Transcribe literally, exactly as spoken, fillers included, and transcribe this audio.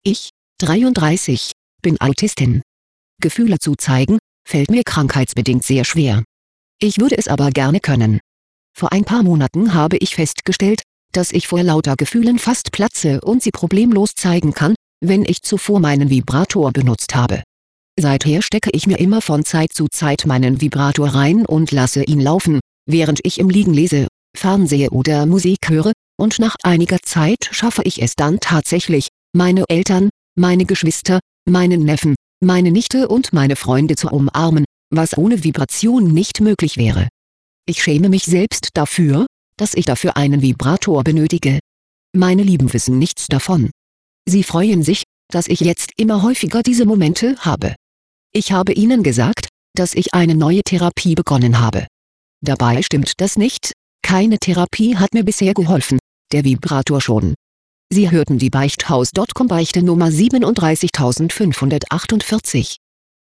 Ich, dreiunddreißig, bin Autistin. Gefühle zu zeigen, fällt mir krankheitsbedingt sehr schwer. Ich würde es aber gerne können. Vor ein paar Monaten habe ich festgestellt, dass ich vor lauter Gefühlen fast platze und sie problemlos zeigen kann, wenn ich zuvor meinen Vibrator benutzt habe. Seither stecke ich mir immer von Zeit zu Zeit meinen Vibrator rein und lasse ihn laufen, während ich im Liegen lese, fernsehe oder Musik höre, und nach einiger Zeit schaffe ich es dann tatsächlich, meine Eltern, meine Geschwister, meinen Neffen, meine Nichte und meine Freunde zu umarmen, was ohne Vibration nicht möglich wäre. Ich schäme mich selbst dafür, dass ich dafür einen Vibrator benötige. Meine Lieben wissen nichts davon. Sie freuen sich, dass ich jetzt immer häufiger diese Momente habe. Ich habe ihnen gesagt, dass ich eine neue Therapie begonnen habe. Dabei stimmt das nicht, keine Therapie hat mir bisher geholfen, der Vibrator schon. Sie hörten die Beichthaus Punkt com Beichte Nummer siebenunddreißigtausendfünfhundertachtundvierzig.